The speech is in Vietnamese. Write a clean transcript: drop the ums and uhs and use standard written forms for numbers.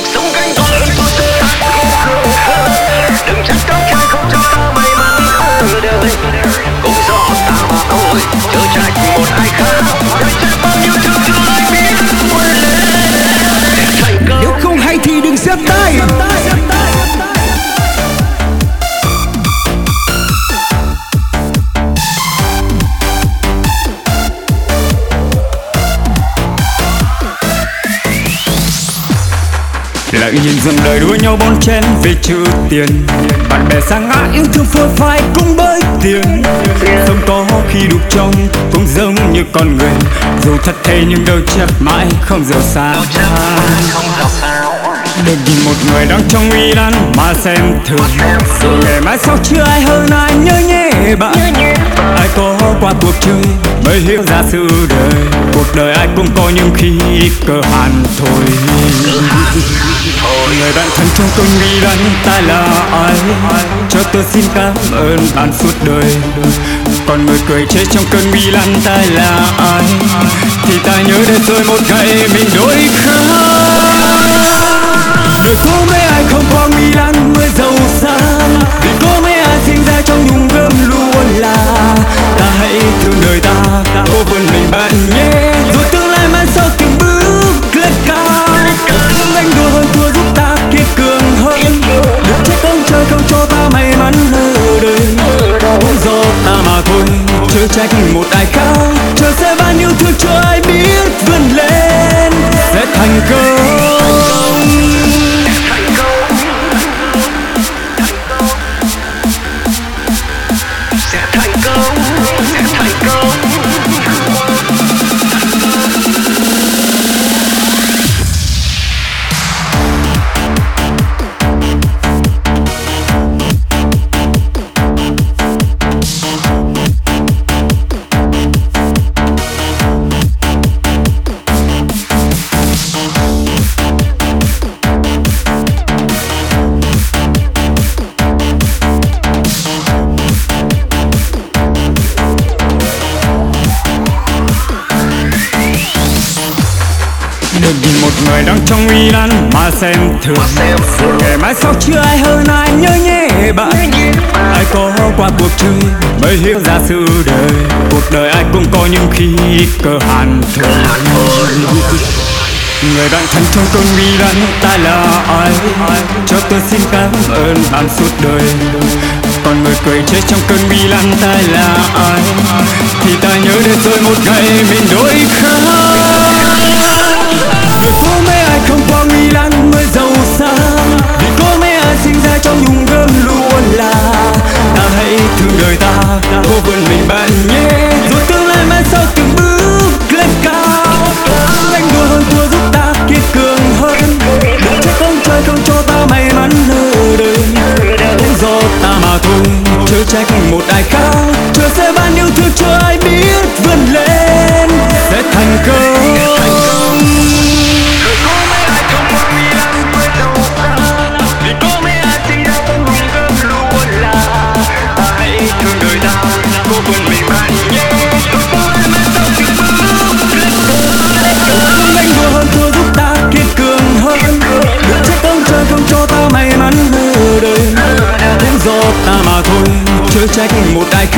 sống cánh to lớn tôi sẽ đừng trách các trai không cho ta may mắn ở đời, cũng do ta mà thôi chớ trách một ai khác. Đời sẽ bao nhiêu thứ chưa ai biết quên lên để thành công. Nếu không hay thì đừng xếp tay. Lại nhìn dòng đời đua nhau bon chen vì chữ tiền, bạn bè sa ngã yêu thương phôi phai cũng bởi tiền. Sống có khi đục trong cũng giống như con người, dù thật thề nhưng đâu chắc mãi không giàu sang. Đừng nhìn một người đang trong uy lan mà xem thường, rồi ngày mai sau chưa ai hơn ai nhớ nhé bạn. Ai có qua cuộc chơi mới hiểu ra sự đời, cuộc đời ai cũng có những khi cơ hàn thôi. Người bạn thân trong tôi nghĩ rằng ta là ai, cho tôi xin cảm ơn bạn suốt đời. Còn người cười chế trong cơn bi lan ta là ai, thì ta nhớ đến rồi một ngày mình đổi khác. Đời có mấy ai không có bi lan mới giàu sang, vì có mấy ai sinh ra trong nhung gấm luôn là. Ta hãy thương đời ta, cố vươn mình bạn nhé, rồi tương lai mai sau từng bước lên cao. Không đánh đua hơn thua giúp ta kiên cường hơn, đừng trách ông trời không cho ta may mắn ở đời, cũng do ta mà thôi chớ trách một ai khác. Trời sẽ ban yêu thương cho ai biết vươn lên sẽ thành công. Đừng nhìn một người đang trong uy lan mà xem thường, rồi ngày mai sau chưa ai hơn ai nhớ nhé bạn. Ai có qua cuộc chơi mới hiểu ra sự đời, cuộc đời ai cũng có những khi cơ hàn thôi. Người bạn thân trong cơn bi lan ta là ai, cho tôi xin cảm ơn bạn suốt đời. Còn người cười chết trong cơn bi lan ta là ai, thì ta nhớ đến rồi một ngày mình đổi khác. Đời có mấy ai không qua nguy lan mới giàu sang, vì có mấy ai sinh ra trong nhung gấm luôn là. Ta hãy thương đời ta, cố vươn mình bạn nhé, rồi tương lai mai sau từng bước lên cao. Đánh đua hơn thua giúp ta kiên cường hơn, đừng trách ông trời không cho ta may mắn ở đời, cũng do ta mà thôi chớ trách một ai khác. Trời sẽ ban yêu thương cho ai biết vươn lên sẽ thành công. Đánh đua hơn thua giúp ta kiên cường hơn, đừng trách ông trời không cho ta may mắn ở đời, cũng do ta mà thôi chớ trách một ai khác.